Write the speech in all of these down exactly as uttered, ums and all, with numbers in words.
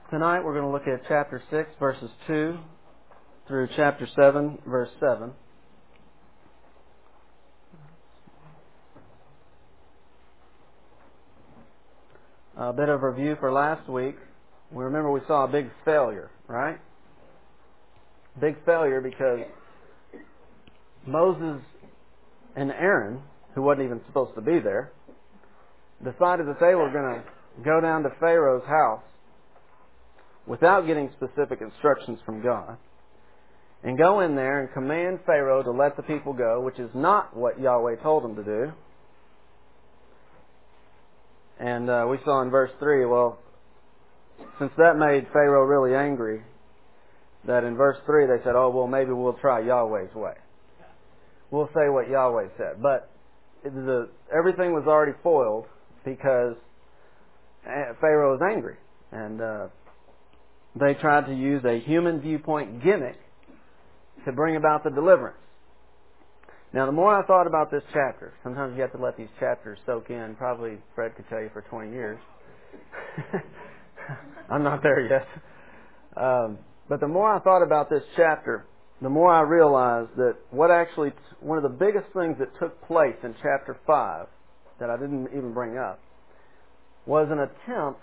Tonight we're going to look at chapter six, verses two through chapter seven, verse seven. A bit of review for last week. We remember we saw a big failure, right? Big failure because Moses and Aaron, who wasn't even supposed to be there, decided that they were going to go down to Pharaoh's house without getting specific instructions from God, and go in there and command Pharaoh to let the people go, which is not what Yahweh told them to do. And uh, we saw in verse three, well, since that made Pharaoh really angry, that in verse three they said, oh, well, maybe we'll try Yahweh's way. We'll say what Yahweh said. But the, everything was already foiled because Pharaoh was angry. And uh, they tried to use a human viewpoint gimmick to bring about the deliverance. Now, the more I thought about this chapter, sometimes you have to let these chapters soak in. Probably Fred could tell you for twenty years. I'm not there yet. Um, but the more I thought about this chapter, the more I realized that what actually, one of the biggest things that took place in chapter five, that I didn't even bring up, was an attempt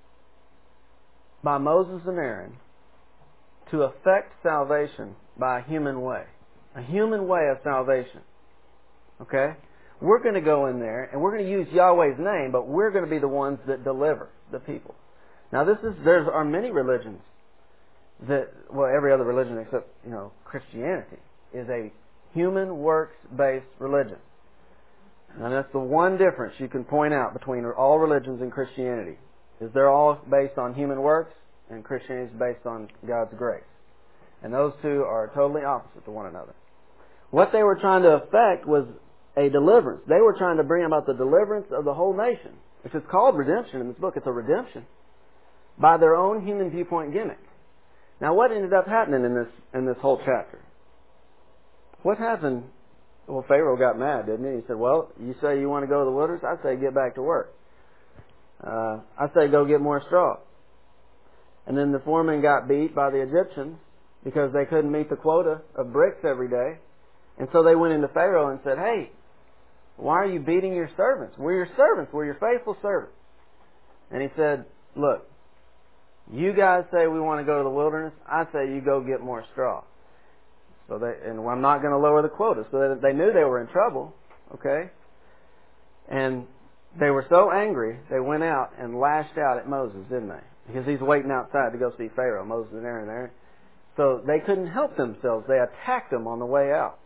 by Moses and Aaron to effect salvation by a human way. A human way of salvation. Okay? We're going to go in there and we're going to use Yahweh's name, but we're going to be the ones that deliver the people. Now this is, there are many religions that, well, every other religion except, you know, Christianity is a human works-based religion. And that's the one difference you can point out between all religions and Christianity, is they're all based on human works, and Christianity is based on God's grace. And those two are totally opposite to one another. What they were trying to effect was a deliverance. They were trying to bring about the deliverance of the whole nation, which is called redemption in this book. It's a redemption by their own human viewpoint gimmick. Now, what ended up happening in this in this whole chapter? What happened? Well, Pharaoh got mad, didn't he? He said, well, you say you want to go to the wilderness? I say get back to work. Uh, I say go get more straw. And then the foreman got beat by the Egyptians because they couldn't meet the quota of bricks every day. And so they went into Pharaoh and said, hey, why are you beating your servants? We're your servants. We're your faithful servants. And he said, look, you guys say we want to go to the wilderness. I say you go get more straw. So they, and I'm not going to lower the quota. So they, they knew they were in trouble. Okay? And they were so angry, they went out and lashed out at Moses, didn't they? Because he's waiting outside to go see Pharaoh, Moses and Aaron there. So they couldn't help themselves. They attacked him on the way out.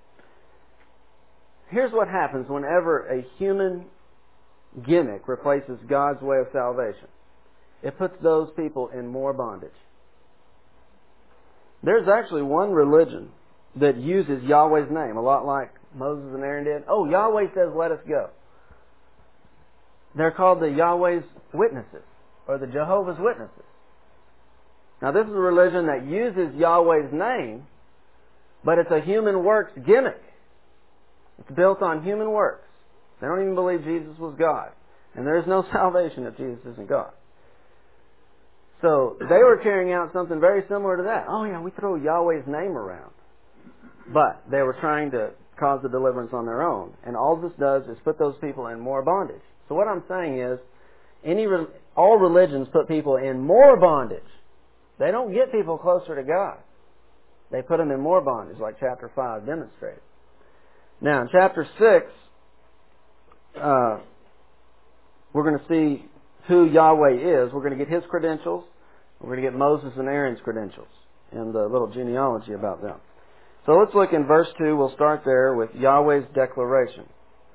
Here's what happens whenever a human gimmick replaces God's way of salvation. It puts those people in more bondage. There's actually one religion that uses Yahweh's name, a lot like Moses and Aaron did. Oh, Yahweh says, let us go. They're called the Yahweh's Witnesses, or the Jehovah's Witnesses. Now, this is a religion that uses Yahweh's name, but it's a human works gimmick. It's built on human works. They don't even believe Jesus was God. And there is no salvation if Jesus isn't God. So they were carrying out something very similar to that. Oh yeah, we throw Yahweh's name around. But they were trying to cause the deliverance on their own. And all this does is put those people in more bondage. So what I'm saying is, any all religions put people in more bondage. They don't get people closer to God. They put them in more bondage, like chapter five demonstrated. Now, in chapter six, uh, we're going to see who Yahweh is. We're going to get His credentials. We're going to get Moses and Aaron's credentials and the little genealogy about them. So let's look in verse two. We'll start there with Yahweh's declaration.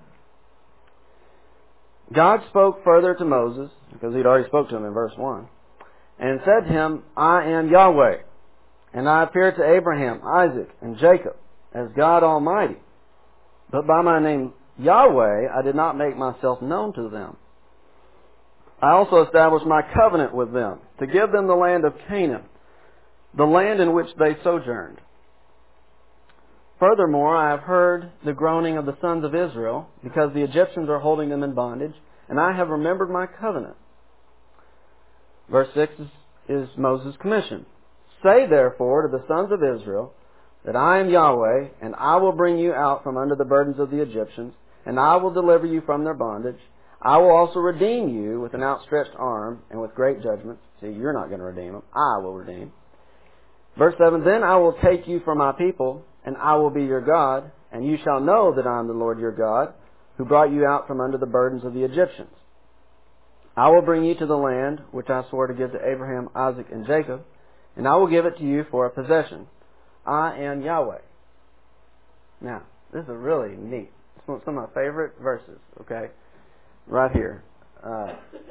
God spoke further to Moses, because He'd already spoke to him in verse one, and said to him, I am Yahweh, and I appeared to Abraham, Isaac, and Jacob as God Almighty. But by my name Yahweh I did not make myself known to them. I also established my covenant with them, to give them the land of Canaan, the land in which they sojourned. Furthermore, I have heard the groaning of the sons of Israel, because the Egyptians are holding them in bondage, and I have remembered my covenant. Verse six is Moses' commission. Say therefore to the sons of Israel that I am Yahweh, and I will bring you out from under the burdens of the Egyptians, and I will deliver you from their bondage. I will also redeem you with an outstretched arm and with great judgment. See, you're not going to redeem them. I will redeem. Verse seven, then I will take you from my people, and I will be your God, and you shall know that I am the Lord your God, who brought you out from under the burdens of the Egyptians. I will bring you to the land which I swore to give to Abraham, Isaac, and Jacob, and I will give it to you for a possession. I am Yahweh. Now, this is really neat. It's some of my favorite verses, okay? Right here. Uh,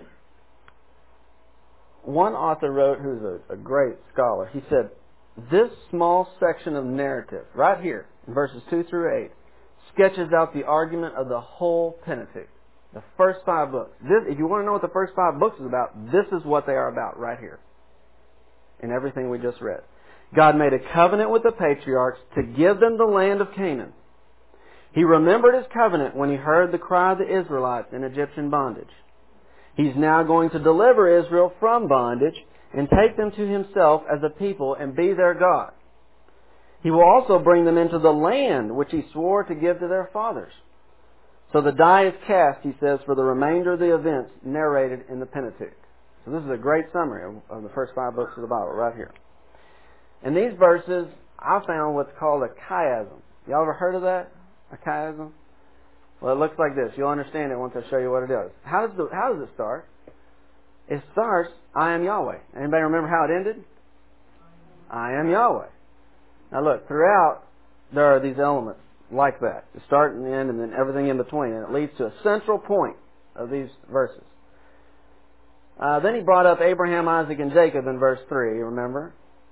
one author wrote, who's a, a great scholar, he said, this small section of narrative, right here, in verses two through eight, sketches out the argument of the whole Pentateuch. The first five books. This, if you want to know what the first five books is about, this is what they are about right here. In everything we just read. God made a covenant with the patriarchs to give them the land of Canaan. He remembered His covenant when He heard the cry of the Israelites in Egyptian bondage. He's now going to deliver Israel from bondage and take them to Himself as a people and be their God. He will also bring them into the land which He swore to give to their fathers. So the die is cast, he says, for the remainder of the events narrated in the Pentateuch. So this is a great summary of, of the first five books of the Bible right here. In these verses, I found what's called a chiasm. Y'all ever heard of that? A chiasm? Well, it looks like this. You'll understand it once I show you what it is. How does, the, how does it start? It starts, I am Yahweh. Anybody remember how it ended? I am Yahweh. Now look, throughout, there are these elements like that. The start and the end and then everything in between. And it leads to a central point of these verses. Uh, then he brought up Abraham, Isaac, and Jacob in verse three, remember?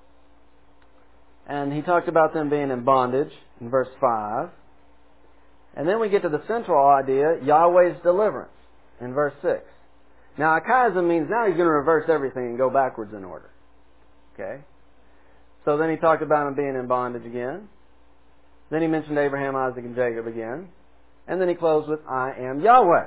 And he talked about them being in bondage in verse five. And then we get to the central idea, Yahweh's deliverance, in verse six. Now, a chiasm means now he's going to reverse everything and go backwards in order. Okay? So then he talked about them being in bondage again. Then he mentioned Abraham, Isaac, and Jacob again. And then he closed with, I am Yahweh.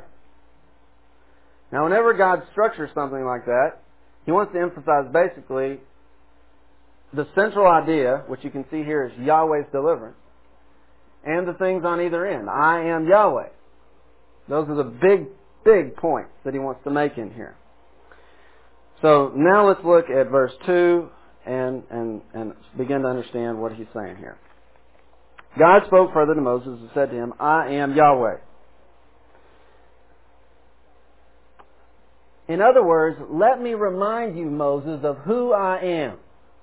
Now, whenever God structures something like that, He wants to emphasize basically the central idea, which you can see here is Yahweh's deliverance, and the things on either end. I am Yahweh. Those are the big, big points that He wants to make in here. So now let's look at verse two and, and, and begin to understand what He's saying here. God spoke further to Moses and said to him, I am Yahweh. In other words, let me remind you, Moses, of who I am.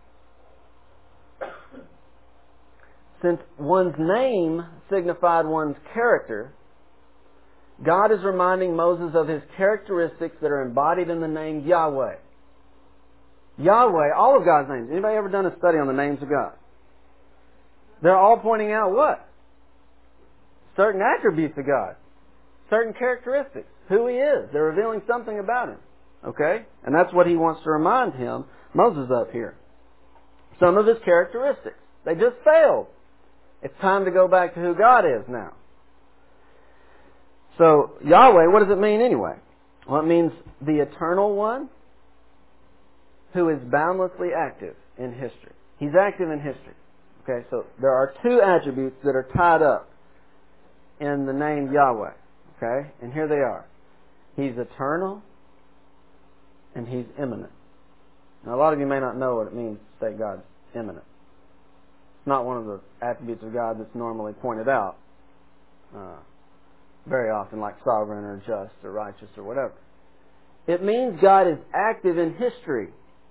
Since one's name signified one's character, God is reminding Moses of His characteristics that are embodied in the name Yahweh. Yahweh, all of God's names. Anybody ever done a study on the names of God? They're all pointing out what? Certain attributes of God. Certain characteristics. Who He is. They're revealing something about Him. Okay? And that's what He wants to remind him, Moses, of here. Some of His characteristics. They just failed. It's time to go back to who God is now. So, Yahweh, what does it mean anyway? Well, it means the Eternal One who is boundlessly active in history. He's active in history. Okay, so there are two attributes that are tied up in the name Yahweh. Okay, and here they are. He's eternal and He's immanent. Now, a lot of you may not know what it means to say God's immanent. It's not one of the attributes of God that's normally pointed out uh, very often, like sovereign or just or righteous or whatever. It means God is active in history.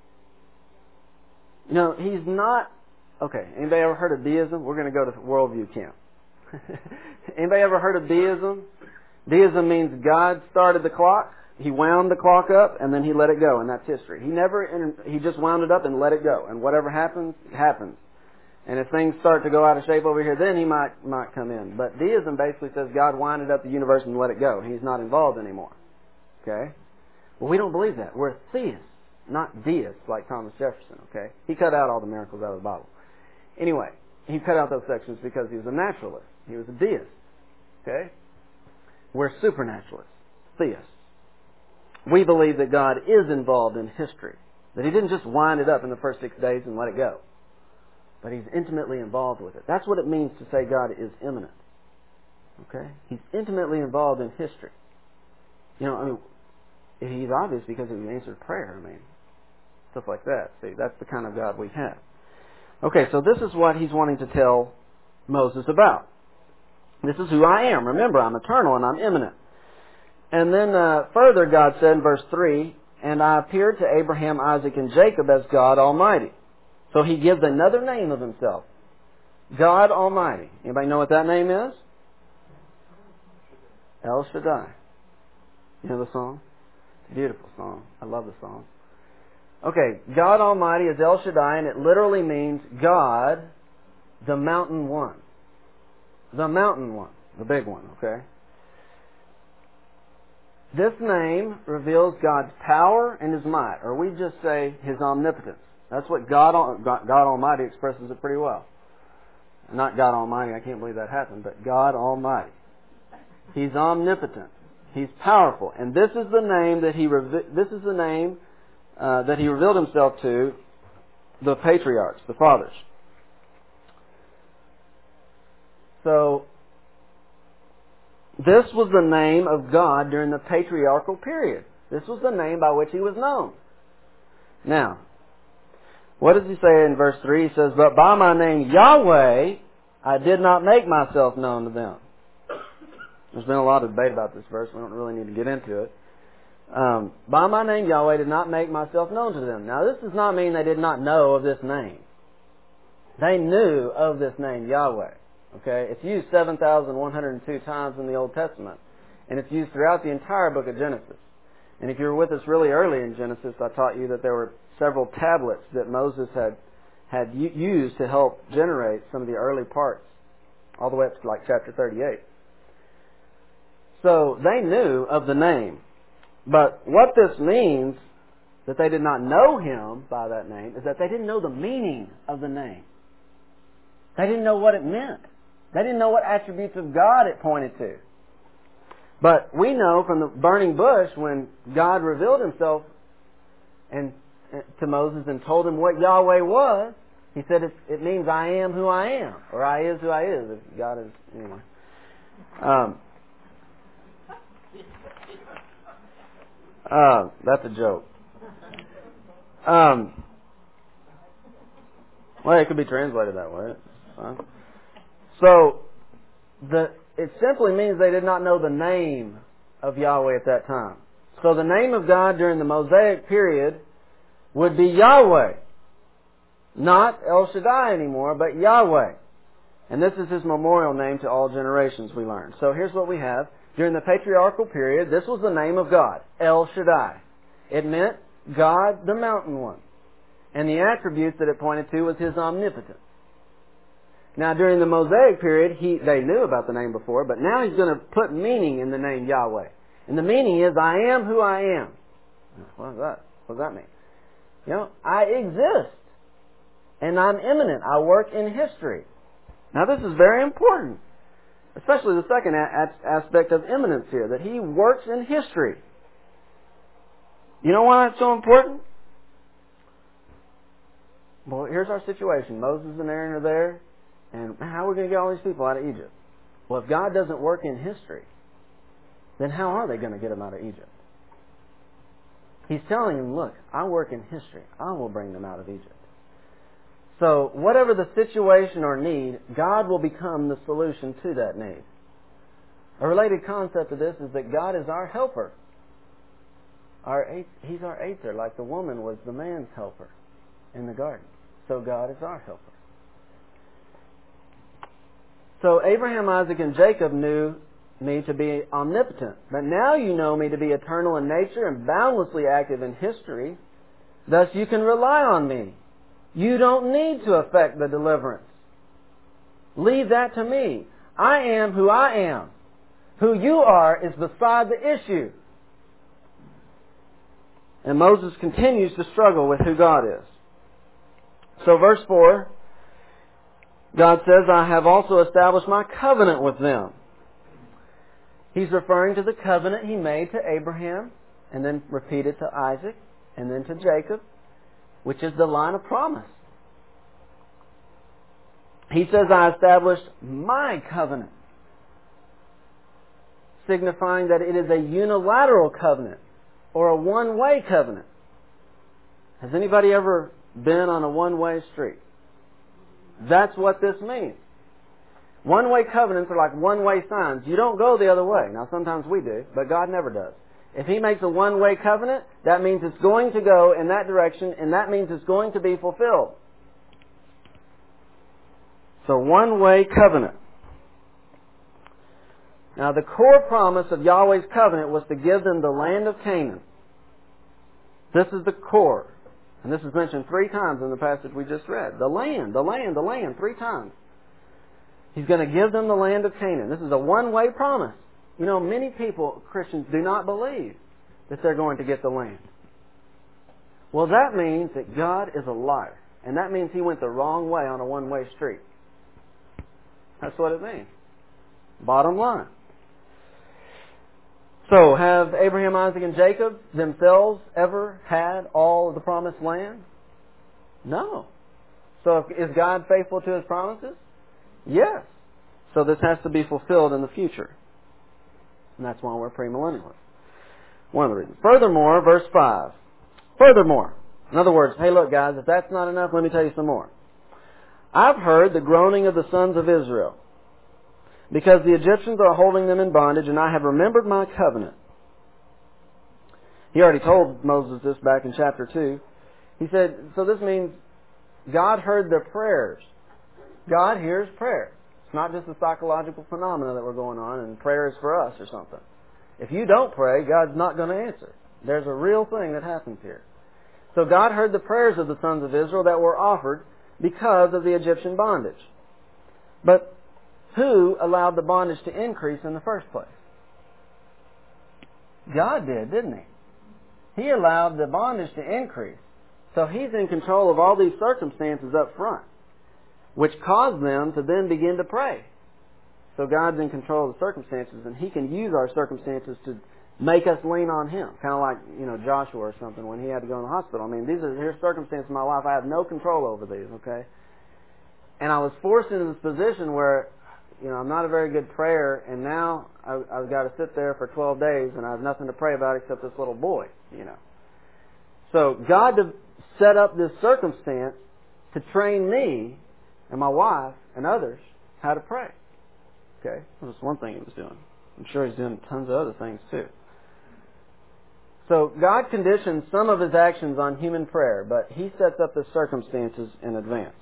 You know, He's not... Okay, anybody ever heard of deism? We're going to go to worldview camp. Anybody ever heard of deism? Deism means God started the clock, He wound the clock up, and then He let it go, and that's history. He never, He just wound it up and let it go, and whatever happens, happens. And if things start to go out of shape over here, then He might might come in. But deism basically says God winded up the universe and let it go. He's not involved anymore. Okay? Well, we don't believe that. We're theists, not deists like Thomas Jefferson. Okay? He cut out all the miracles out of the Bible. Anyway, he cut out those sections because he was a naturalist. He was a deist. Okay? We're supernaturalists, theists. We believe that God is involved in history. That He didn't just wind it up in the first six days and let it go. But He's intimately involved with it. That's what it means to say God is immanent. Okay? He's intimately involved in history. You know, I mean, He's obvious because He answered prayer. I mean, stuff like that. See, that's the kind of God we have. Okay, so this is what He's wanting to tell Moses about. This is who I am. Remember, I'm eternal and I'm immanent. And then uh, further, God said in verse three, and I appeared to Abraham, Isaac, and Jacob as God Almighty. So He gives another name of Himself. God Almighty. Anybody know what that name is? El Shaddai. You know the song? It's a beautiful song. I love the song. Okay, God Almighty is El Shaddai, and it literally means God, the mountain one. The mountain one. The big one, okay? This name reveals God's power and His might, or we just say His omnipotence. That's what God, God Almighty expresses it pretty well. Not God Almighty, I can't believe that happened, but God Almighty. He's omnipotent. He's powerful. And this is the name that He this is the name uh, that He revealed Himself to the patriarchs, the fathers. So this was the name of God during the patriarchal period. This was the name by which He was known. Now, what does He say in verse three? He says, but by my name Yahweh, I did not make myself known to them. There's been a lot of debate about this verse. We don't really need to get into it. Um, by my name Yahweh, did not make myself known to them. Now, this does not mean they did not know of this name. They knew of this name Yahweh. Okay, it's used seven thousand one hundred two times in the Old Testament. And it's used throughout the entire book of Genesis. And if you were with us really early in Genesis, I taught you that there were several tablets that Moses had had used to help generate some of the early parts, all the way up to like chapter thirty-eight. So they knew of the name. But what this means, that they did not know Him by that name, is that they didn't know the meaning of the name. They didn't know what it meant. They didn't know what attributes of God it pointed to. But we know from the burning bush, when God revealed Himself and to Moses and told him what Yahweh was, He said it, it means I am who I am, or I is who I is. If God is, anyway. Um, uh, that's a joke. Um, well, it could be translated that way. Huh? So, the it simply means they did not know the name of Yahweh at that time. So the name of God during the Mosaic period would be Yahweh. Not El Shaddai anymore, but Yahweh. And this is His memorial name to all generations, we learn. So here's what we have. During the patriarchal period, this was the name of God, El Shaddai. It meant God, the mountain one. And the attributes that it pointed to was His omnipotence. Now, during the Mosaic period, he, they knew about the name before, but now He's going to put meaning in the name Yahweh. And the meaning is, I am who I am. What does that, what does that mean? You know, I exist. And I'm immanent. I work in history. Now, this is very important. Especially the second a- aspect of immanence here, that He works in history. You know why that's so important? Well, here's our situation. Moses and Aaron are there. And how are we going to get all these people out of Egypt? Well, if God doesn't work in history, then how are they going to get them out of Egypt? He's telling them, look, I work in history. I will bring them out of Egypt. So, whatever the situation or need, God will become the solution to that need. A related concept of this is that God is our helper. Our, He's our Aether, like the woman was the man's helper in the garden. So God is our helper. So Abraham, Isaac, and Jacob knew me to be omnipotent. But now you know me to be eternal in nature and boundlessly active in history. Thus you can rely on me. You don't need to effect the deliverance. Leave that to me. I am who I am. Who you are is beside the issue. And Moses continues to struggle with who God is. So verse four, God says, I have also established my covenant with them. He's referring to the covenant He made to Abraham, and then repeated to Isaac, and then to Jacob. which is the line of promise. He says, I established my covenant, signifying that it is a unilateral covenant or a one-way covenant. Has anybody ever been on a one-way street? That's what this means. One-way covenants are like one-way signs. You don't go the other way. Now, sometimes we do, but God never does. If He makes a one-way covenant, that means it's going to go in that direction, and that means it's going to be fulfilled. So, one-way covenant. Now, the core promise of Yahweh's covenant was to give them the land of Canaan. This is the core. And this is mentioned three times in the passage we just read. The land, the land, the land, three times. He's going to give them the land of Canaan. This is a one-way promise. You know, many people, Christians, do not believe that they're going to get the land. Well, that means that God is a liar. And that means He went the wrong way on a one-way street. That's what it means. Bottom line. So, have Abraham, Isaac, and Jacob themselves ever had all of the promised land? No. So, is God faithful to His promises? Yes. So, this has to be fulfilled in the future. And that's why we're premillennialists. One of the reasons. Furthermore, verse five. Furthermore. In other words, hey, look, guys, if that's not enough, let me tell you some more. I've heard the groaning of the sons of Israel, because the Egyptians are holding them in bondage, and I have remembered my covenant. He already told Moses this back in chapter two. He said, so this means God heard their prayers. God hears prayer. It's not just a psychological phenomena that we're going on, and prayer is for us or something. If you don't pray, God's not going to answer. There's a real thing that happens here. So God heard the prayers of the sons of Israel that were offered because of the Egyptian bondage. But who allowed the bondage to increase in the first place? God did, didn't He? He allowed the bondage to increase. So He's in control of all these circumstances up front, which caused them to then begin to pray. So God's in control of the circumstances, and He can use our circumstances to make us lean on Him. Kind of like, you know, Joshua or something when he had to go in the hospital. I mean, these are here's circumstances in my life. I have no control over these, okay? And I was forced into this position where, you know, I'm not a very good prayer, and now I, I've got to sit there for twelve days, and I have nothing to pray about except this little boy, you know. So God set up this circumstance to train me and my wife and others how to pray. Okay? That was one thing He was doing. I'm sure He's doing tons of other things too. So God conditions some of His actions on human prayer, but He sets up the circumstances in advance.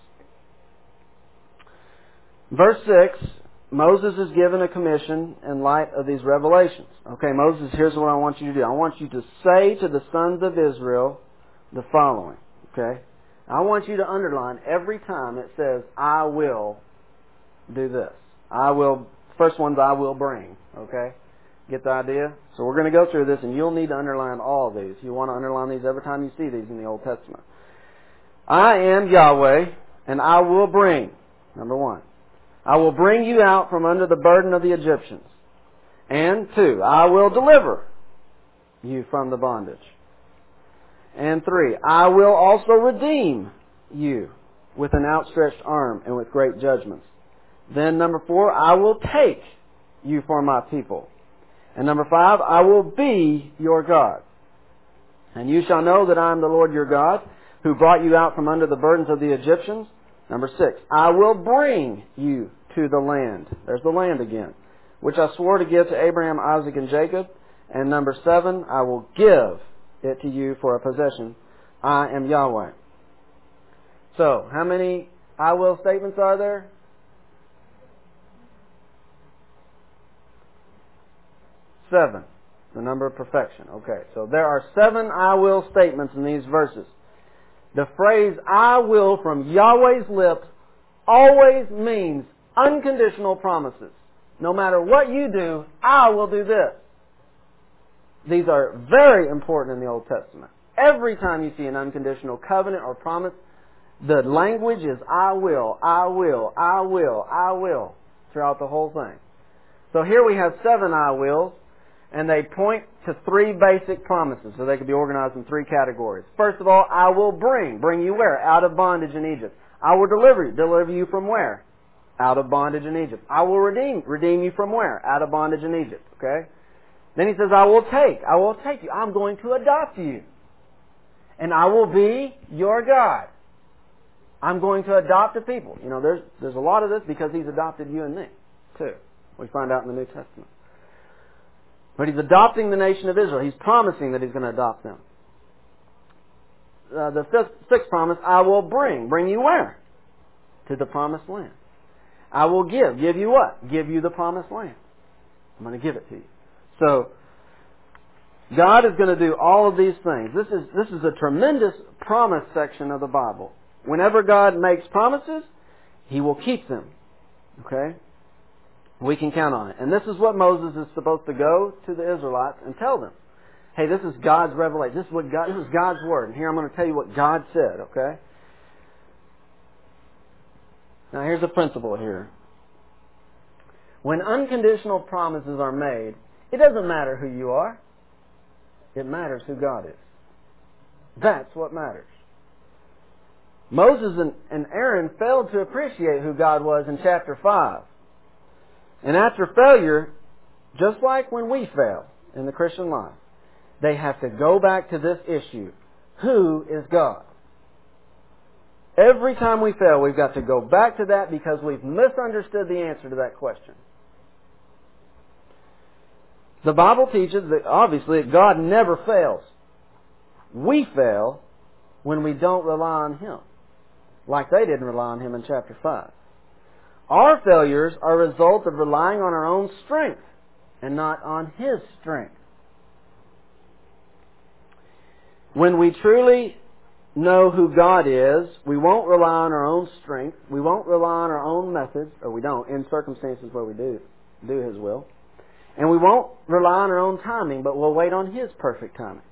Verse six, Moses is given a commission in light of these revelations. Okay, Moses, here's what I want you to do. I want you to say to the sons of Israel the following. Okay? I want you to underline every time it says, I will do this. I will, first one's I will bring. Okay? Get the idea? So we're going to go through this, and you'll need to underline all of these. You want to underline these every time you see these in the Old Testament. I am Yahweh, and I will bring. Number one. I will bring you out from under the burden of the Egyptians. And two, I will deliver you from the bondage. And three, I will also redeem you with an outstretched arm and with great judgments. Then number four, I will take you for my people. And number five, I will be your God. And you shall know that I am the Lord your God, who brought you out from under the burdens of the Egyptians. Number six, I will bring you to the land. There's the land again, which I swore to give to Abraham, Isaac, and Jacob. And number seven, I will give it to you for a possession. I am Yahweh. So, how many I will statements are there? Seven. The number of perfection. Okay, so there are seven I will statements in these verses. The phrase I will from Yahweh's lips always means unconditional promises. No matter what you do, I will do this. These are very important in the Old Testament. Every time you see an unconditional covenant or promise, the language is I will, I will, I will, I will throughout the whole thing. So here we have seven I wills. And they point to three basic promises, so they could be organized in three categories. First of all, I will bring. Bring you where? Out of bondage in Egypt. I will deliver you. Deliver you from where? Out of bondage in Egypt. I will redeem. Redeem you from where? Out of bondage in Egypt. Okay? Then he says, I will take. I will take you. I'm going to adopt you. And I will be your God. I'm going to adopt a people. You know, there's there's a lot of this because He's adopted you and me, too. We find out in the New Testament. But He's adopting the nation of Israel. He's promising that He's going to adopt them. Uh, the fifth, sixth promise, I will bring. Bring you where? To the promised land. I will give. Give you what? Give you the promised land. I'm going to give it to you. So, God is going to do all of these things. This is, this is a tremendous promise section of the Bible. Whenever God makes promises, He will keep them. Okay? We can count on it. And this is what Moses is supposed to go to the Israelites and tell them. Hey, this is God's revelation. This is what God, this is God's Word. And here I'm going to tell you what God said, okay? Now here's a principle here. When unconditional promises are made, it doesn't matter who you are. It matters who God is. That's what matters. Moses and, and Aaron failed to appreciate who God was in chapter five. And after failure, just like when we fail in the Christian life, they have to go back to this issue. Who is God? Every time we fail, we've got to go back to that because we've misunderstood the answer to that question. The Bible teaches that, obviously, that God never fails. We fail when we don't rely on Him, like they didn't rely on Him in chapter five. Our failures are a result of relying on our own strength and not on His strength. When we truly know who God is, we won't rely on our own strength. We won't rely on our own methods, or we don't, in circumstances where we do do His will. And we won't rely on our own timing, but we'll wait on His perfect timing.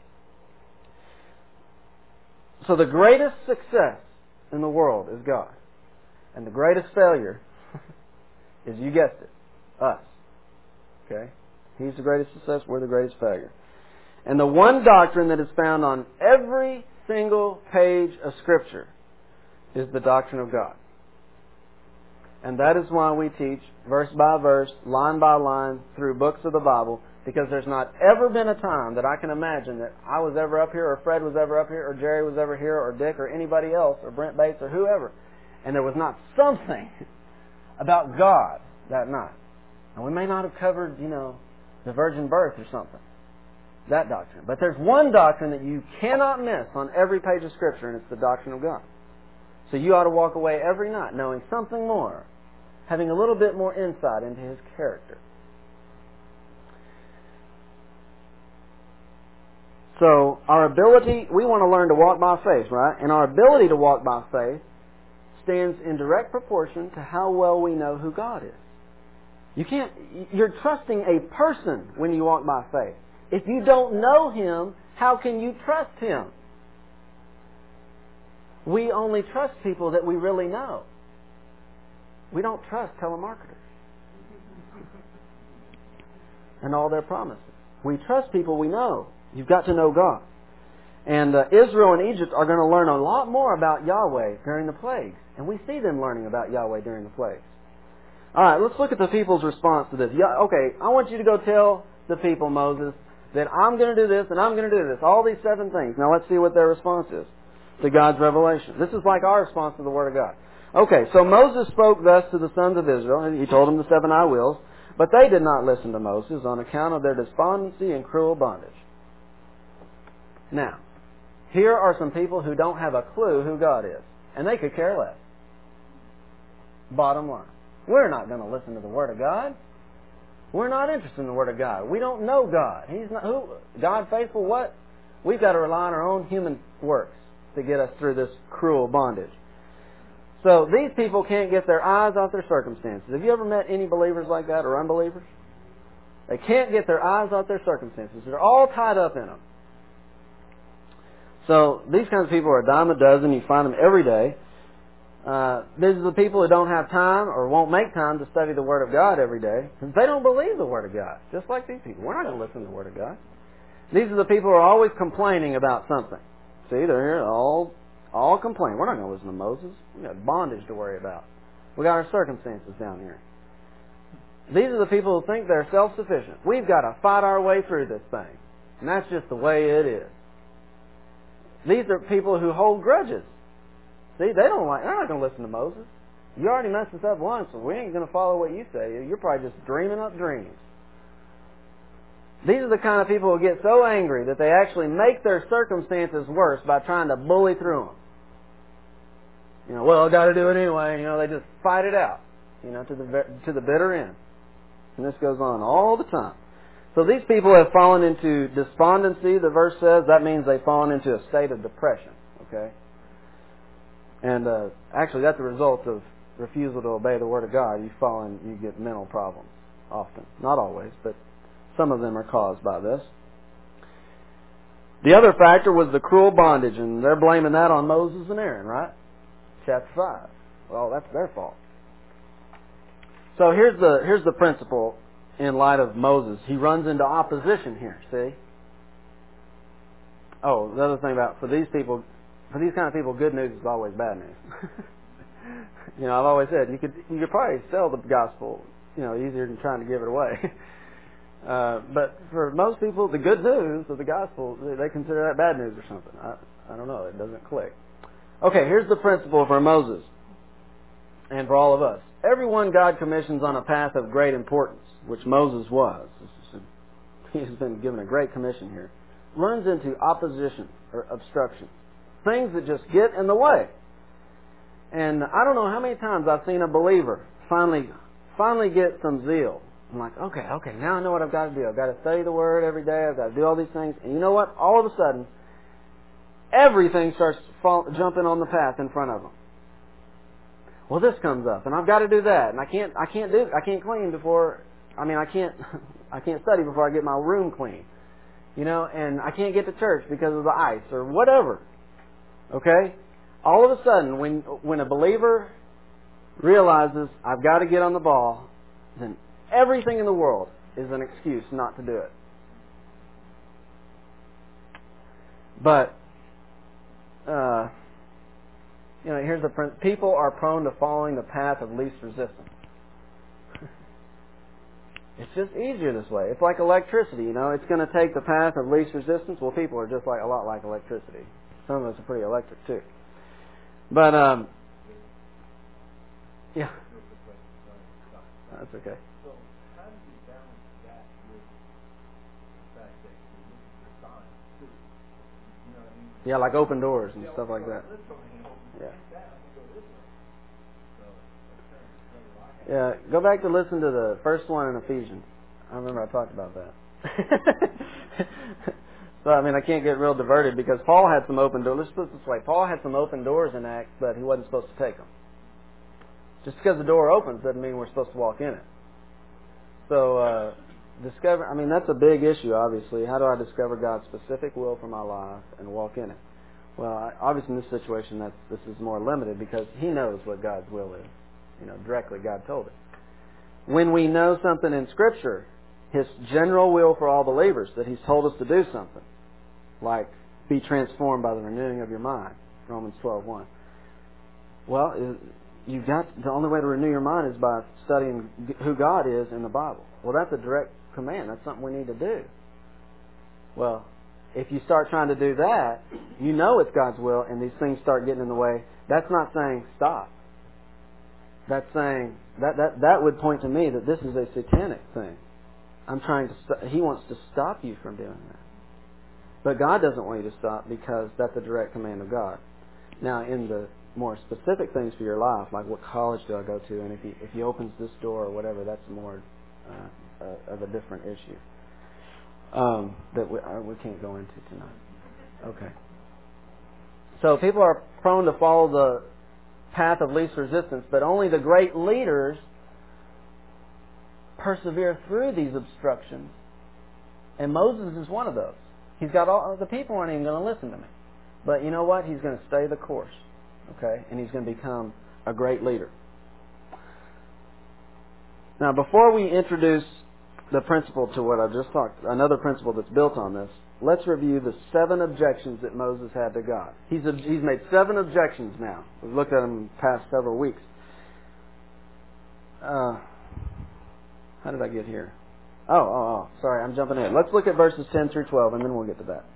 So the greatest success in the world is God. And the greatest failure is, you guessed it, us. Okay? He's the greatest success, we're the greatest failure. And the one doctrine that is found on every single page of Scripture is the doctrine of God. And that is why we teach verse by verse, line by line, through books of the Bible, because there's not ever been a time that I can imagine that I was ever up here, or Fred was ever up here, or Jerry was ever here, or Dick, or anybody else, or Brent Bates, or whoever, and there was not something about God that night. And we may not have covered, you know, the virgin birth or something. That doctrine. But there's one doctrine that you cannot miss on every page of Scripture, and it's the doctrine of God. So you ought to walk away every night knowing something more, having a little bit more insight into His character. So our ability, we want to learn to walk by faith, right? And our ability to walk by faith stands in direct proportion to how well we know who God is. You can't, you're trusting a person when you walk by faith. If you don't know Him, how can you trust Him? We only trust people that we really know. We don't trust telemarketers and all their promises. We trust people we know. You've got to know God. And uh, Israel and Egypt are going to learn a lot more about Yahweh during the plagues. And we see them learning about Yahweh during the plagues. All right, let's look at the people's response to this. Yeah, okay, I want you to go tell the people, Moses, that I'm going to do this and I'm going to do this. All these seven things. Now let's see what their response is to God's revelation. This is like our response to the Word of God. Okay, so Moses spoke thus to the sons of Israel, and he told them the seven I wills, but they did not listen to Moses on account of their despondency and cruel bondage. Now, here are some people who don't have a clue who God is, and they could care less. Bottom line. We're not going to listen to the Word of God. We're not interested in the Word of God. We don't know God. He's not who God faithful what? We've got to rely on our own human works to get us through this cruel bondage. So these people can't get their eyes off their circumstances. Have you ever met any believers like that or unbelievers? They can't get their eyes off their circumstances. They're all tied up in them. So these kinds of people are a dime a dozen. You find them every day. Uh, these are the people who don't have time or won't make time to study the Word of God every day because they don't believe the Word of God, just like these people. We're not going to listen to the Word of God. These are the people who are always complaining about something. See, they're here all all complaining. We're not going to listen to Moses. We've got bondage to worry about. We've got our circumstances down here. These are the people who think they're self-sufficient. We've got to fight our way through this thing. And that's just the way it is. These are people who hold grudges. See, they don't like, they're not going to listen to Moses. You already messed us up once, so we ain't going to follow what you say. You're probably just dreaming up dreams. These are the kind of people who get so angry that they actually make their circumstances worse by trying to bully through them. You know, well, I've got to do it anyway. You know, they just fight it out, you know, to the to the bitter end. And this goes on all the time. So these people have fallen into despondency, the verse says. That means they've fallen into a state of depression, okay? And uh, actually, that's the result of refusal to obey the Word of God. You fall in, you get mental problems often. Not always, but some of them are caused by this. The other factor was the cruel bondage, and they're blaming that on Moses and Aaron, right? Chapter five. Well, that's their fault. So here's the here's the principle in light of Moses. He runs into opposition here, see? Oh, the other thing about, for these people, for these kind of people, good news is always bad news. You know, I've always said, you could you could probably sell the gospel, you know, easier than trying to give it away. Uh, but for most people, the good news of the gospel, they consider that bad news or something. I, I don't know. It doesn't click. Okay, here's the principle for Moses and for all of us. Everyone God commissions on a path of great importance, which Moses was. He has been given a great commission here. Runs into opposition or obstruction. Things that just get in the way. And I don't know how many times I've seen a believer finally, finally get some zeal. I'm like, okay, okay, now I know what I've got to do. I've got to study the Word every day. I've got to do all these things. And you know what? All of a sudden, everything starts fall, jumping on the path in front of them. Well, this comes up, and I've got to do that, and I can't, I can't do, I can't clean before. I mean, I can't, I can't study before I get my room clean. You know, and I can't get to church because of the ice or whatever. Okay? All of a sudden, when when a believer realizes I've got to get on the ball, then everything in the world is an excuse not to do it. But, uh, you know, here's the principle. People are prone to following the path of least resistance. It's just easier this way. It's like electricity, you know. It's going to take the path of least resistance. Well, people are just like a lot like electricity. Some of us are pretty electric, too. But, um, yeah. That's okay. Yeah, like open doors and stuff like that. Yeah. Yeah, go back to listen to the first one in Ephesians. I remember I talked about that. So, I mean, I can't get real diverted because Paul had some open doors. Let's put it this way. Paul had some open doors in Acts, but he wasn't supposed to take them. Just because the door opens doesn't mean we're supposed to walk in it. So, uh, discover, I mean, that's a big issue, obviously. How do I discover God's specific will for my life and walk in it? Well, I, obviously in this situation, that's, this is more limited because he knows what God's will is. You know, directly God told it. When we know something in Scripture, His general will for all believers, that He's told us to do something, like be transformed by the renewing of your mind, Romans twelve one. Well, you've got, the only way to renew your mind is by studying who God is in the Bible. Well, that's a direct command. That's something we need to do. Well, if you start trying to do that, you know it's God's will, and these things start getting in the way. That's not saying stop. That's saying, that, that, that would point to me that this is a satanic thing. I'm trying to, st- He wants to stop you from doing that. But God doesn't want you to stop because that's a direct command of God. Now, in the more specific things for your life, like what college do I go to, and if he, if he opens this door or whatever, that's more uh, uh, of a different issue um, that we, uh, we can't go into tonight. Okay. So people are prone to follow the path of least resistance, but only the great leaders persevere through these obstructions. And Moses is one of those. He's got all the people aren't even going to listen to me. But you know what? He's going to stay the course. Okay? And he's going to become a great leader. Now, before we introduce the principle to what I just talked, another principle that's built on this, let's review the seven objections that Moses had to God. He's he's made seven objections now. We've looked at them in the past several weeks. Uh, how did I get here? Oh, oh, oh, sorry, I'm jumping ahead. Let's look at verses ten through twelve, and then we'll get to that.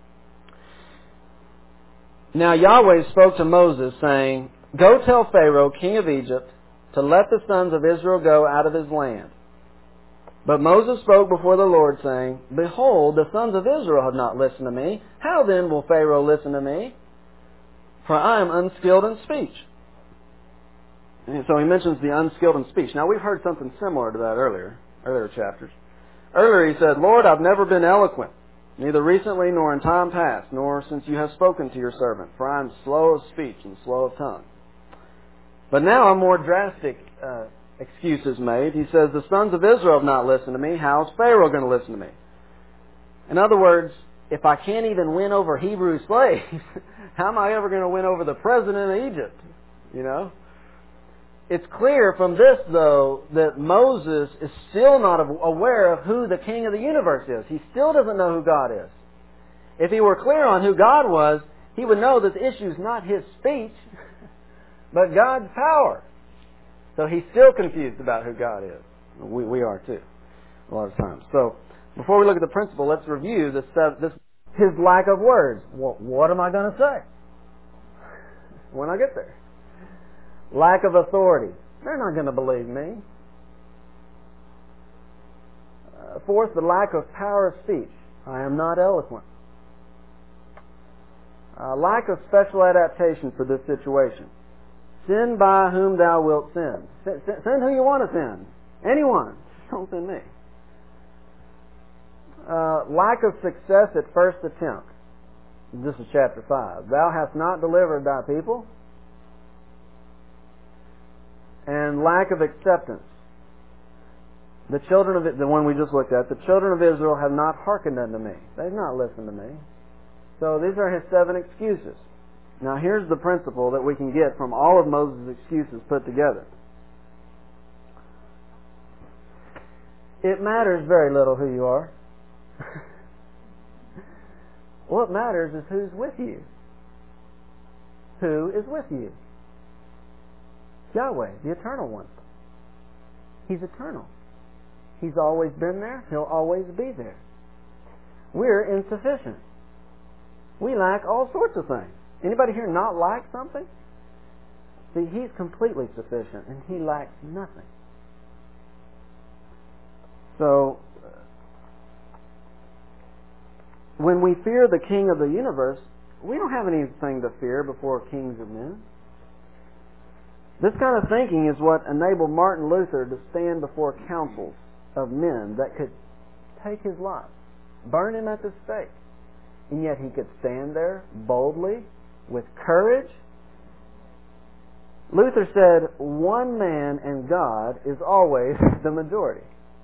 Now Yahweh spoke to Moses, saying, "Go tell Pharaoh, king of Egypt, to let the sons of Israel go out of his land." But Moses spoke before the Lord, saying, "Behold, the sons of Israel have not listened to me. How then will Pharaoh listen to me? For I am unskilled in speech." And so he mentions the unskilled in speech. Now we've heard something similar to that earlier, earlier chapters. Earlier he said, "Lord, I've never been eloquent, neither recently nor in time past, nor since you have spoken to your servant, for I am slow of speech and slow of tongue." But now a more drastic uh, excuse is made. He says, "The sons of Israel have not listened to me. How is Pharaoh going to listen to me?" In other words, if I can't even win over Hebrew slaves, how am I ever going to win over the president of Egypt? You know? It's clear from this, though, that Moses is still not aware of who the king of the universe is. He still doesn't know who God is. If he were clear on who God was, he would know that the issue is not his speech, but God's power. So he's still confused about who God is. We, we are too, a lot of times. So before we look at the principle, let's review this, this his lack of words. Well, what am I going to say when I get there? Lack of authority. They're not going to believe me. Uh, fourth, the lack of power of speech. I am not eloquent. Uh, lack of special adaptation for this situation. Sin by whom thou wilt sin. Sin, sin. Send who you want to send. Anyone. Just don't send me. Uh, lack of success at first attempt. This is chapter five. Thou hast not delivered thy people. And lack of acceptance. The children of the one we just looked at, the children of Israel have not hearkened unto me. They've not listened to me. So these are his seven excuses. Now here's the principle that we can get from all of Moses' excuses put together. It matters very little who you are. What matters is who's with you. Who is with you? Yahweh, the Eternal One. He's eternal. He's always been there. He'll always be there. We're insufficient. We lack all sorts of things. Anybody here not lack something? See, He's completely sufficient, and He lacks nothing. So, when we fear the King of the universe, we don't have anything to fear before kings of men. This kind of thinking is what enabled Martin Luther to stand before councils of men that could take his life, burn him at the stake. And yet he could stand there boldly, with courage. Luther said, one man and God is always the majority.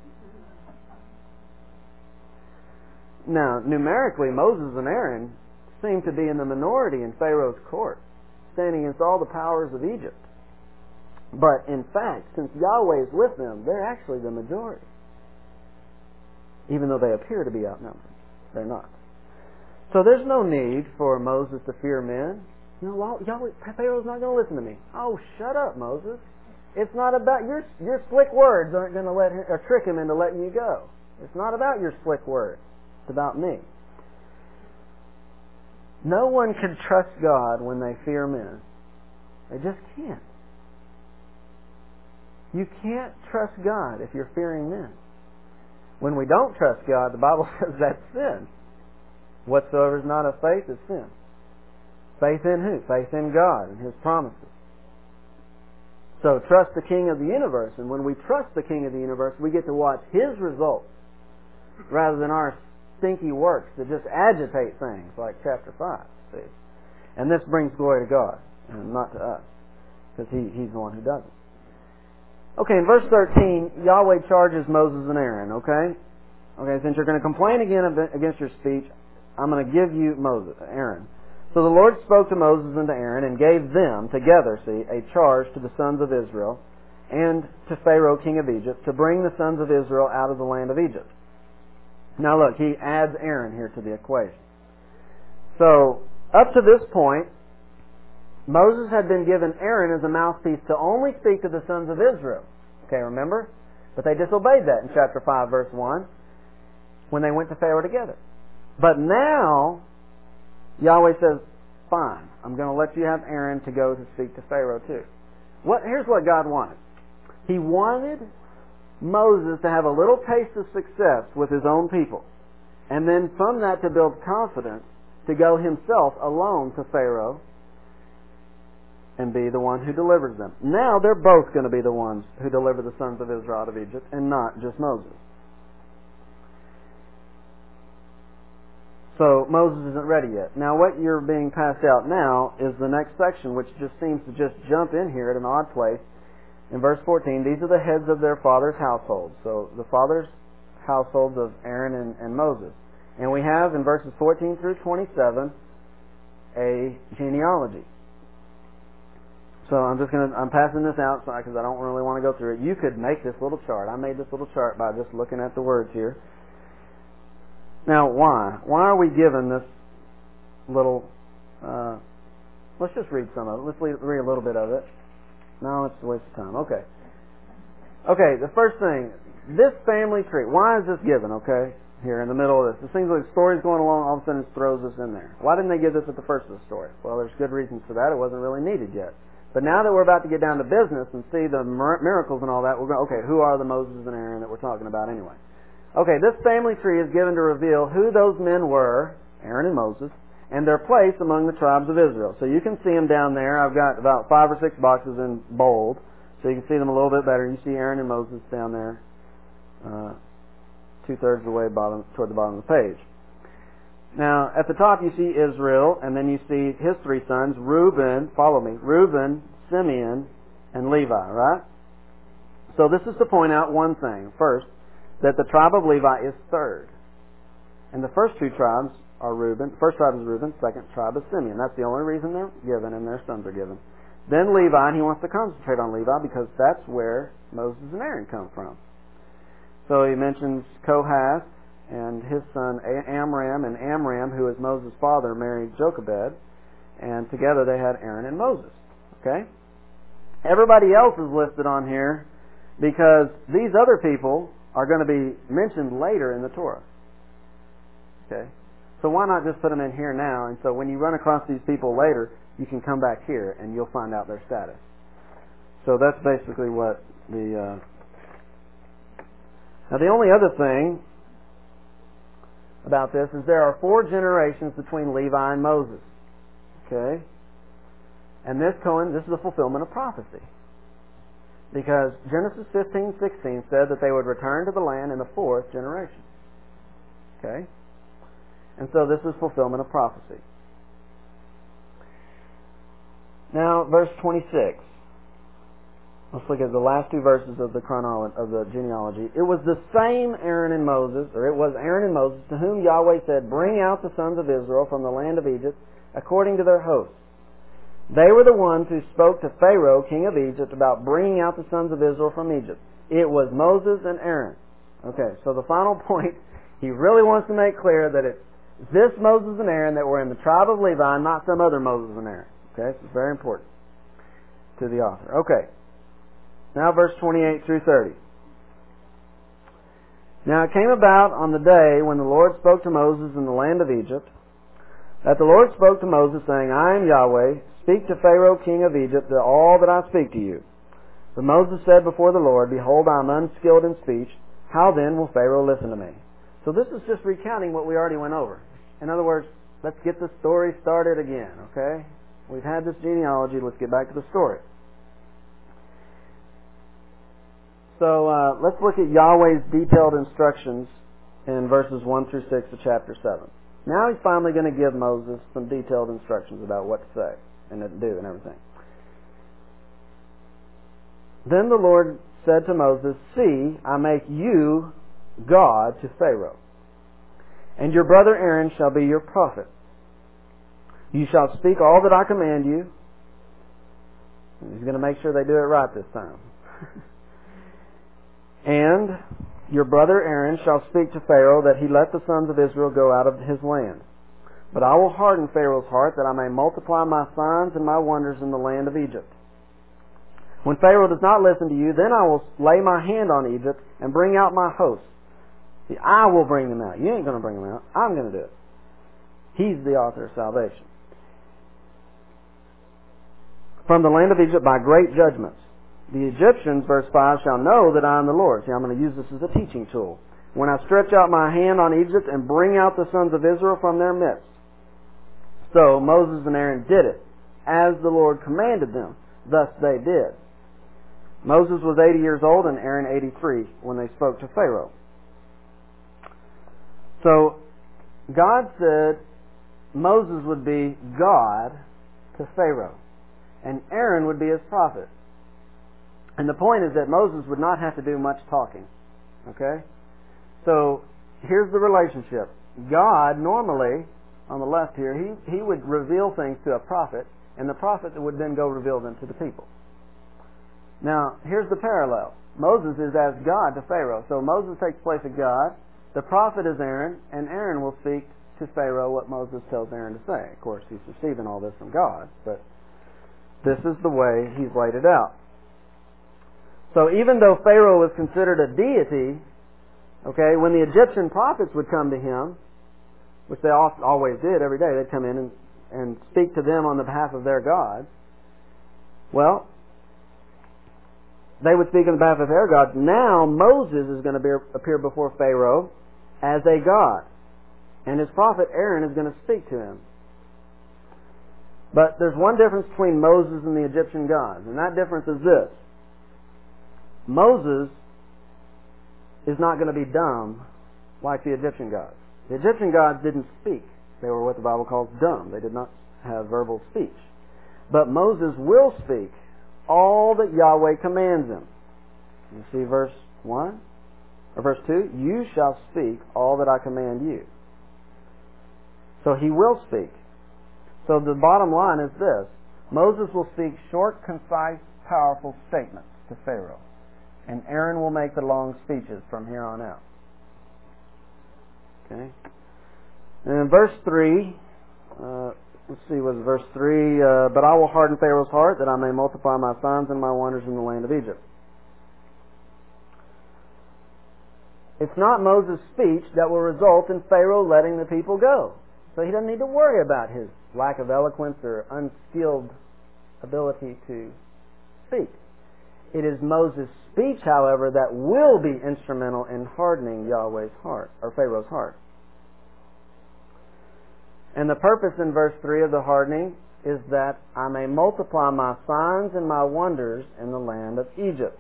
Now, numerically, Moses and Aaron seem to be in the minority in Pharaoh's court, standing against all the powers of Egypt. But in fact, since Yahweh is with them, they're actually the majority. Even though they appear to be outnumbered. They're not. So there's no need for Moses to fear men. You know, well, Yahweh, Pharaoh's not going to listen to me. Oh, shut up, Moses. It's not about your your slick words aren't going to let him, or trick him into letting you go. It's not about your slick words. It's about me. No one can trust God when they fear men. They just can't. You can't trust God if you're fearing men. When we don't trust God, the Bible says that's sin. Whatsoever is not of faith is sin. Faith in who? Faith in God and His promises. So trust the King of the universe, and when we trust the King of the universe, we get to watch His results rather than our stinky works that just agitate things like chapter five. See? And this brings glory to God and not to us, because he, He's the one who does it. Okay, in verse thirteen, Yahweh charges Moses and Aaron, okay? Okay, since you're going to complain again against your speech, I'm going to give you Moses, Aaron. So the Lord spoke to Moses and to Aaron and gave them together, see, a charge to the sons of Israel and to Pharaoh king of Egypt to bring the sons of Israel out of the land of Egypt. Now look, he adds Aaron here to the equation. So, up to this point, Moses had been given Aaron as a mouthpiece to only speak to the sons of Israel. Okay, remember? But they disobeyed that in chapter five, verse one, when they went to Pharaoh together. But now, Yahweh says, fine, I'm going to let you have Aaron to go to speak to Pharaoh too. What? Here's what God wanted. He wanted Moses to have a little taste of success with his own people, and then from that to build confidence to go himself alone to Pharaoh and be the one who delivers them. Now they're both going to be the ones who deliver the sons of Israel out of Egypt, and not just Moses. So Moses isn't ready yet. Now what you're being passed out now is the next section, which just seems to just jump in here at an odd place. In verse fourteen, these are the heads of their father's households. So the father's households of Aaron and, and Moses. And we have in verses fourteen through twenty-seven a genealogy. So I'm just going to, I'm passing this out because I don't really want to go through it. You could make this little chart. I made this little chart by just looking at the words here. Now, why? Why are we given this little, uh, let's just read some of it. Let's read a little bit of it. No, it's a waste of time. Okay. Okay, the first thing, this family tree, why is this given, okay, here in the middle of this? It seems like the story's going along, all of a sudden it throws this in there. Why didn't they give this at the first of the story? Well, there's good reasons for that. It wasn't really needed yet. But now that we're about to get down to business and see the miracles and all that, we're going, okay, who are the Moses and Aaron that we're talking about anyway? Okay, this family tree is given to reveal who those men were, Aaron and Moses, and their place among the tribes of Israel. So you can see them down there. I've got about five or six boxes in bold, so you can see them a little bit better. You see Aaron and Moses down there, uh, two-thirds of the way bottom, toward the bottom of the page. Now, at the top you see Israel, and then you see his three sons, Reuben, follow me, Reuben, Simeon, and Levi, right? So this is to point out one thing. First, that the tribe of Levi is third. And the first two tribes are Reuben. First tribe is Reuben, second tribe is Simeon. That's the only reason they're given and their sons are given. Then Levi, and he wants to concentrate on Levi because that's where Moses and Aaron come from. So he mentions Kohath and his son Amram, and Amram, who is Moses' father, married Jochebed, and together they had Aaron and Moses. Okay? Everybody else is listed on here because these other people are going to be mentioned later in the Torah. Okay? So why not just put them in here now, and so when you run across these people later, you can come back here and you'll find out their status. So that's basically what the... Uh... Now the only other thing about this is there are four generations between Levi and Moses. Okay? And this, co- this is a fulfillment of prophecy. Because Genesis fifteen sixteen said that they would return to the land in the fourth generation. Okay? And so this is fulfillment of prophecy. Now, verse twenty-six. Let's look at the last two verses of the chronology, of the genealogy. It was the same Aaron and Moses, or it was Aaron and Moses, to whom Yahweh said, "Bring out the sons of Israel from the land of Egypt, according to their hosts." They were the ones who spoke to Pharaoh, king of Egypt, about bringing out the sons of Israel from Egypt. It was Moses and Aaron. Okay, so the final point, he really wants to make clear that it's this Moses and Aaron that were in the tribe of Levi, not some other Moses and Aaron. Okay, this is very important to the author. Okay, now verse twenty-eight through thirty. Now it came about on the day when the Lord spoke to Moses in the land of Egypt, that the Lord spoke to Moses, saying, "I am Yahweh. Speak to Pharaoh, king of Egypt, to all that I speak to you." But Moses said before the Lord, "Behold, I am unskilled in speech. How then will Pharaoh listen to me?" So this is just recounting what we already went over. In other words, let's get the story started again, okay? We've had this genealogy. Let's get back to the story. So uh, let's look at Yahweh's detailed instructions in verses one through six of chapter seven. Now he's finally going to give Moses some detailed instructions about what to say and to do and everything. Then the Lord said to Moses, "See, I make you God to Pharaoh, and your brother Aaron shall be your prophet. You shall speak all that I command you. He's going to make sure they do it right this time. And your brother Aaron shall speak to Pharaoh that he let the sons of Israel go out of his land. But I will harden Pharaoh's heart that I may multiply my signs and my wonders in the land of Egypt. When Pharaoh does not listen to you, then I will lay my hand on Egypt and bring out my hosts. See, I will bring them out. You ain't going to bring them out. I'm going to do it. He's the author of salvation. From the land of Egypt by great judgments. The Egyptians, verse five, shall know that I am the Lord. See, I'm going to use this as a teaching tool. When I stretch out my hand on Egypt and bring out the sons of Israel from their midst. So Moses and Aaron did it, as the Lord commanded them. Thus they did. Moses was eighty years old and Aaron eighty-three when they spoke to Pharaoh. So God said Moses would be God to Pharaoh, and Aaron would be his prophet. And the point is that Moses would not have to do much talking. Okay? So here's the relationship. God normally, on the left here, he, he would reveal things to a prophet, and the prophet would then go reveal them to the people. Now, here's the parallel. Moses is as God to Pharaoh. So Moses takes place of God, the prophet is Aaron, and Aaron will speak to Pharaoh what Moses tells Aaron to say. Of course, he's receiving all this from God, but this is the way he's laid it out. So even though Pharaoh was considered a deity, okay, when the Egyptian prophets would come to him, which they always did every day, they'd come in and, and speak to them on the behalf of their gods, well, they would speak on behalf of their gods. Now Moses is going to be, appear before Pharaoh as a god, and his prophet Aaron is going to speak to him. But there's one difference between Moses and the Egyptian gods, and that difference is this. Moses is not going to be dumb like the Egyptian gods. The Egyptian gods didn't speak. They were what the Bible calls dumb. They did not have verbal speech. But Moses will speak all that Yahweh commands him. You see verse one? Or verse two? You shall speak all that I command you. So he will speak. So the bottom line is this. Moses will speak short, concise, powerful statements to Pharaoh. And Aaron will make the long speeches from here on out. Okay? And in verse three, uh, let's see, was verse three, uh, but I will harden Pharaoh's heart that I may multiply my signs and my wonders in the land of Egypt. It's not Moses' speech that will result in Pharaoh letting the people go. So he doesn't need to worry about his lack of eloquence or unskilled ability to speak. It is Moses' speech, however, that will be instrumental in hardening Yahweh's heart, or Pharaoh's heart. And the purpose in verse three of the hardening is that I may multiply my signs and my wonders in the land of Egypt.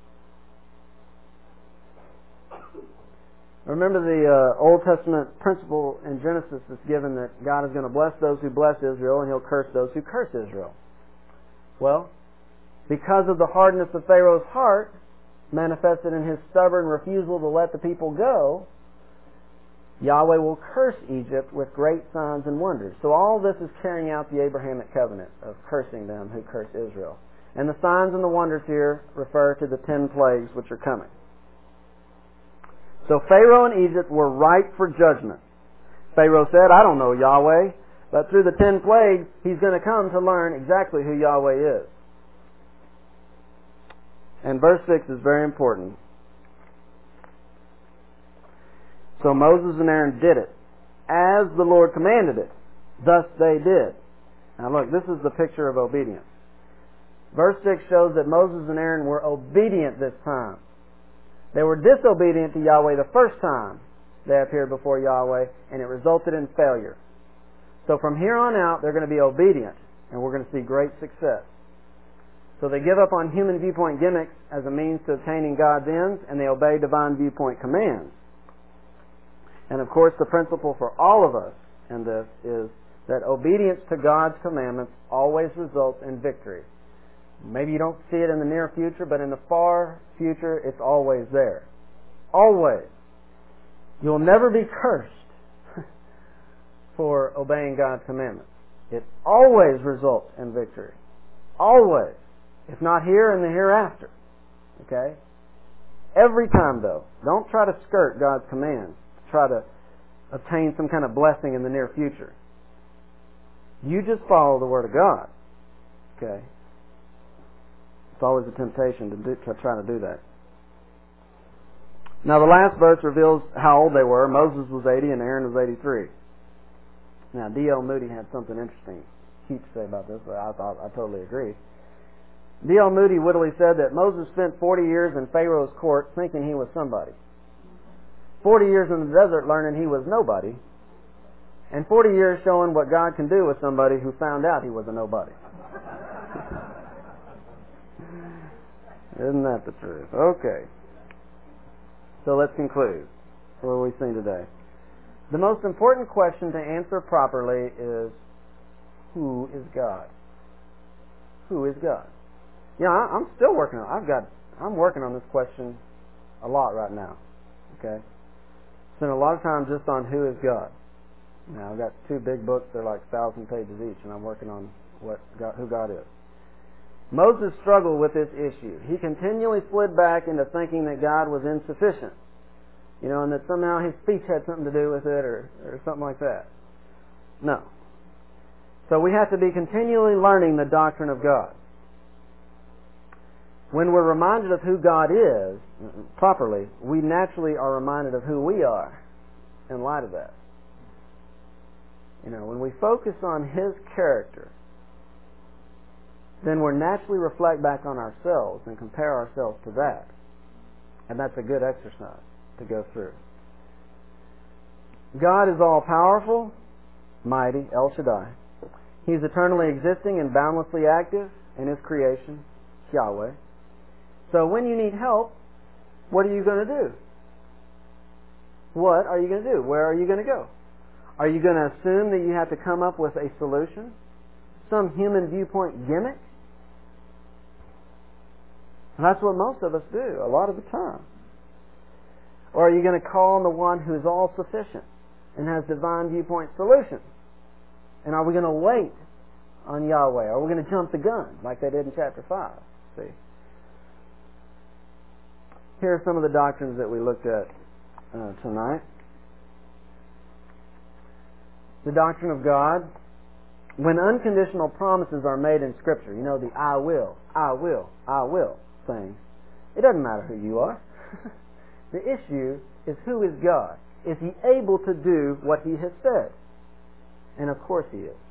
Remember the uh, Old Testament principle in Genesis that's given that God is going to bless those who bless Israel and He'll curse those who curse Israel. Well, because of the hardness of Pharaoh's heart, manifested in his stubborn refusal to let the people go, Yahweh will curse Egypt with great signs and wonders. So all this is carrying out the Abrahamic covenant of cursing them who curse Israel. And the signs and the wonders here refer to the ten plagues which are coming. So Pharaoh and Egypt were ripe for judgment. Pharaoh said, I don't know Yahweh, but through the ten plagues, he's going to come to learn exactly who Yahweh is. And verse six is very important. So Moses and Aaron did it, as the Lord commanded it. Thus they did. Now look, this is the picture of obedience. Verse six shows that Moses and Aaron were obedient this time. They were disobedient to Yahweh the first time they appeared before Yahweh, and it resulted in failure. So from here on out, they're going to be obedient, and we're going to see great success. So they give up on human viewpoint gimmicks as a means to obtaining God's ends, and they obey divine viewpoint commands. And of course, the principle for all of us in this is that obedience to God's commandments always results in victory. Maybe you don't see it in the near future, but in the far future, it's always there. Always. You'll never be cursed for obeying God's commandments. it always results in victory. Always. If not here, in the hereafter. Okay? Every time, though. Don't try to skirt God's commands to try to obtain some kind of blessing in the near future. You just follow the Word of God. Okay? It's always a temptation to, do, to try to do that. Now the last verse reveals how old they were. Moses was eighty and Aaron was eighty-three. Now D L Moody had something interesting, cute to say about this, but I thought I totally agree. D L Moody wittily said that Moses spent forty years in Pharaoh's court thinking he was somebody. forty years in the desert learning he was nobody. And forty years showing what God can do with somebody who found out he was a nobody. Isn't that the truth? Okay. So let's conclude what we've seen today. The most important question to answer properly is, who is God? Who is God? Yeah, I'm still working on it. I've got, I'm working on this question a lot right now. Okay? Spent a lot of time just on who is God. Now, I've got two big books. They're like thousand pages each, and I'm working on what God, who God is. Moses struggled with this issue. He continually slid back into thinking that God was insufficient, you know, and that somehow his speech had something to do with it, or, or something like that. No. So we have to be continually learning the doctrine of God. When we're reminded of who God is properly, we naturally are reminded of who we are in light of that. You know, when we focus on His character, then we're naturally reflect back on ourselves and compare ourselves to that. And that's a good exercise to go through. God is all-powerful, mighty, El Shaddai. He's eternally existing and boundlessly active in His creation, Yahweh. So when you need help, what are you going to do? What are you going to do? Where are you going to go? Are you going to assume that you have to come up with a solution? Some human viewpoint gimmick? And that's what most of us do a lot of the time. Or are you going to call on the one who is all-sufficient and has divine viewpoint solutions? And are we going to wait on Yahweh? Are we going to jump the gun like they did in chapter five? See? Here are some of the doctrines that we looked at uh, tonight. The doctrine of God. When unconditional promises are made in Scripture, you know, the I will, I will, I will thing, it doesn't matter who you are. The issue is, who is God? Is He able to do what He has said? And of course He is.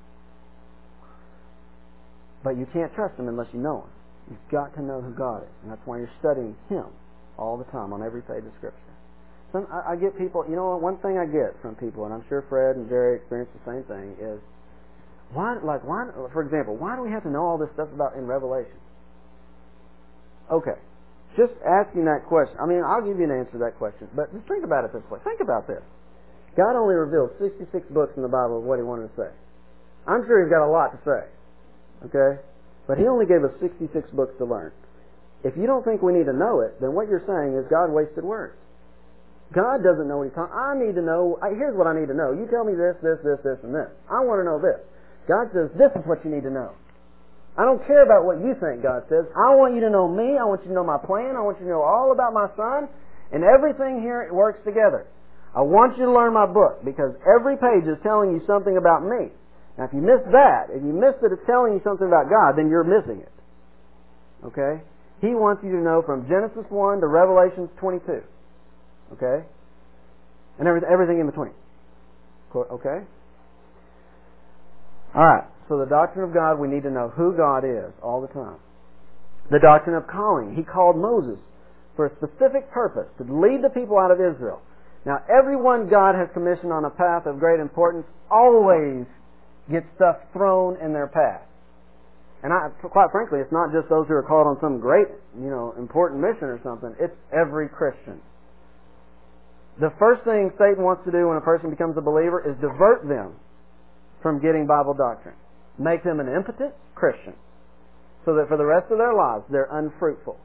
But you can't trust Him unless you know Him. You've got to know who God is. And that's why you're studying Him all the time on every page of Scripture. Some, I, I get people, you know, one thing I get from people, and I'm sure Fred and Jerry experience the same thing, is, why, like, why, for example, why do we have to know all this stuff about in Revelation? Okay. Just asking that question. I mean, I'll give you an answer to that question, but just think about it this way. Think about this. God only revealed sixty-six books in the Bible of what He wanted to say. I'm sure He's got a lot to say. Okay? But He only gave us sixty-six books to learn. If you don't think we need to know it, then what you're saying is God wasted words. God doesn't know what He's talking. I need to know. I, here's what I need to know. You tell me this, this, this, this, and this. I want to know this. God says, this is what you need to know. I don't care about what you think, God says. I want you to know me. I want you to know my plan. I want you to know all about my Son. And everything here works together. I want you to learn my book, because every page is telling you something about me. Now, if you miss that, if you miss that it's telling you something about God, then you're missing it. Okay? He wants you to know from Genesis one to Revelation twenty-two. Okay? And everything, everything in between. Okay? Alright, so the doctrine of God, we need to know who God is all the time. The doctrine of calling. He called Moses for a specific purpose, to lead the people out of Israel. Now, everyone God has commissioned on a path of great importance always gets stuff thrown in their path. And I, quite frankly, it's not just those who are called on some great, you know, important mission or something. It's every Christian. The first thing Satan wants to do when a person becomes a believer is divert them from getting Bible doctrine. Make them an impotent Christian, so that for the rest of their lives they're unfruitful.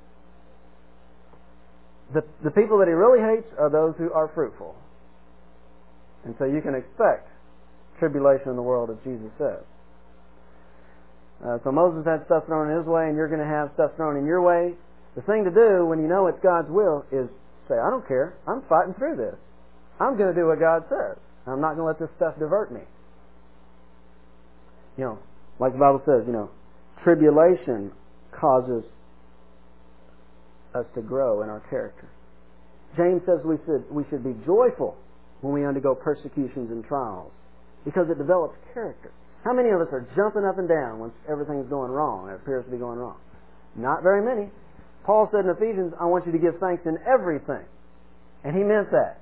The, the people that he really hates are those who are fruitful. And so you can expect tribulation in the world, as Jesus says. Uh, so Moses had stuff thrown in his way, and you're going to have stuff thrown in your way. The thing to do when you know it's God's will is say, I don't care. I'm fighting through this. I'm going to do what God says. I'm not going to let this stuff divert me. You know, like the Bible says, you know, tribulation causes us to grow in our character. James says we should, we should be joyful when we undergo persecutions and trials because it develops character. How many of us are jumping up and down when everything's going wrong, it appears to be going wrong? Not very many. Paul said in Ephesians, I want you to give thanks in everything. And he meant that.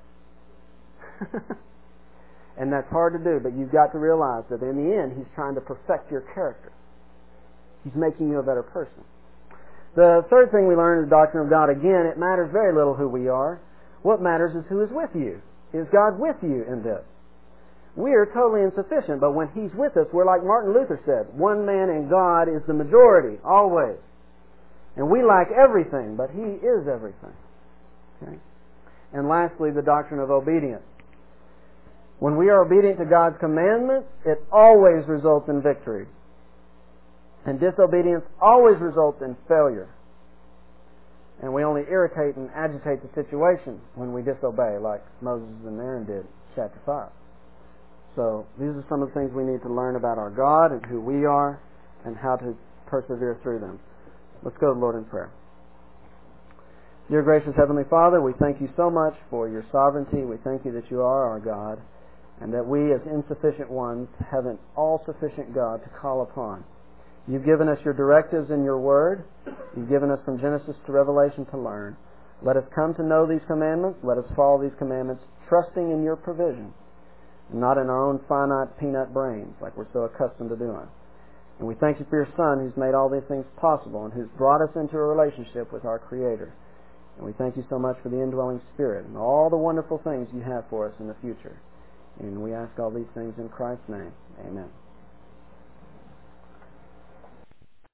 And that's hard to do, but you've got to realize that in the end, he's trying to perfect your character. He's making you a better person. The third thing we learn in the doctrine of God, again, it matters very little who we are. What matters is who is with you. Is God with you in this? We are totally insufficient, but when he's with us, we're like Martin Luther said, one man in God is the majority, always. And we lack everything, but he is everything. Okay? And lastly, the doctrine of obedience. When we are obedient to God's commandments, it always results in victory. And disobedience always results in failure. And we only irritate and agitate the situation when we disobey, like Moses and Aaron did in chapter five. So these are some of the things we need to learn about our God and who we are and how to persevere through them. Let's go to the Lord in prayer. Dear gracious Heavenly Father, we thank you so much for your sovereignty. We thank you that you are our God and that we as insufficient ones have an all-sufficient God to call upon. You've given us your directives in your word. You've given us from Genesis to Revelation to learn. Let us come to know these commandments. Let us follow these commandments, trusting in your provision, not in our own finite peanut brains like we're so accustomed to doing. And we thank you for your Son who's made all these things possible and who's brought us into a relationship with our Creator. And we thank you so much for the indwelling Spirit and all the wonderful things you have for us in the future. And we ask all these things in Christ's name. Amen.